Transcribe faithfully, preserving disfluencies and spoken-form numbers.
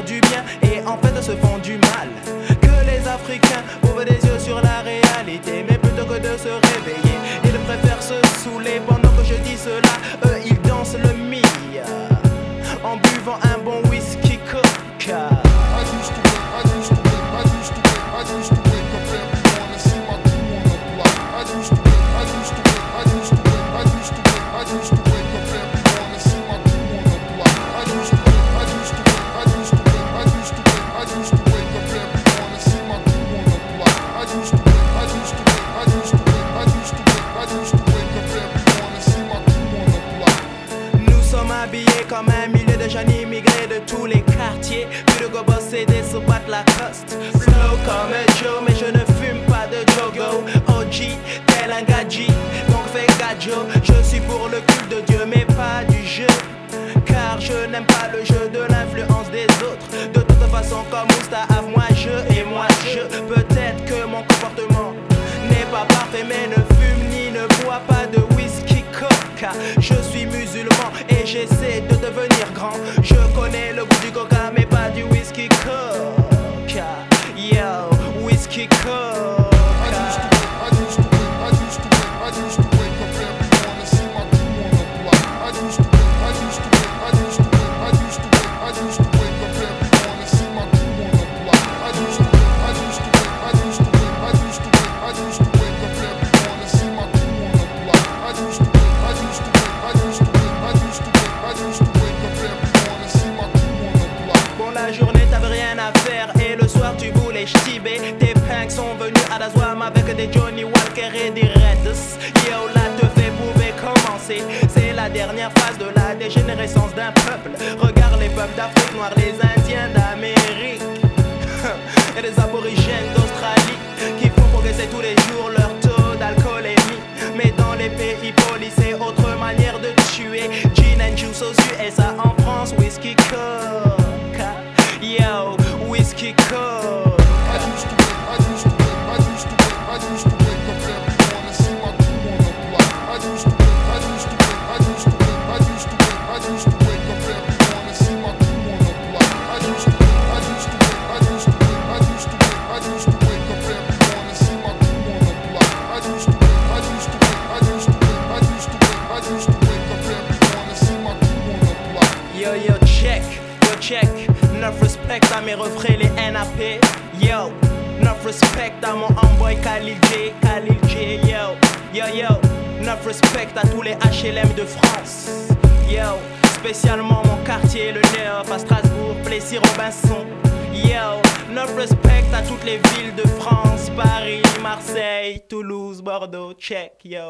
faire du bien et en fait se font du mal. Que les Africains ouvrent les yeux sur la réalité, mais plutôt que de se réveiller, ils préfèrent se saouler. Pendant que je dis cela, eux ils dansent le mia en buvant un bon whisky coca. Habillés comme un millier de jeunes immigrés de tous les quartiers. Plus de go bosser des sous battre la coste. Flow comme un Joe, mais je ne fume pas de Jogo. O G, tel un gadji, donc fais gadjo. Je suis pour le culte de Dieu, mais pas du jeu. Car je n'aime pas le jeu de l'influence des autres. De toute façon, comme Moustapha, moi je et moi je. Peut-être que mon comportement n'est pas parfait, mais ne fume ni ne bois pas de whisky coca. Je suis musulman et j'essaie de devenir grand. Je connais le goût du coca mais pas du whisky coca. Yo, whisky coca. La journée t'avais rien à faire et le soir tu voulais ch'tiber. Tes punks sont venus à la Zouam avec des Johnny Walker et des Reds. Yo, la teuf pouvait commencer. C'est la dernière phase de la dégénérescence d'un peuple. Regarde les peuples d'Afrique noire, les Indiens d'Amérique et les aborigènes d'Australie qui font progresser tous les jours leur taux d'alcoolémie. Mais dans les pays polis c'est autre manière de tuer. Gin and juice aux U S A, en France whisky coca. Yo, whisky coca. Yo, yo, check, yo, check. Enough respect à mes refrains, les N A P. Yo, enough respect à mon homeboy Khalil J, Khalil J. Yo, yo, yo, enough respect à tous les H L M de France. Yo, spécialement mon quartier, le Néop à Strasbourg, Plessis-Robinson. Yo, enough respect à toutes les villes de France, Paris, Marseille, Toulouse, Bordeaux, check, yo.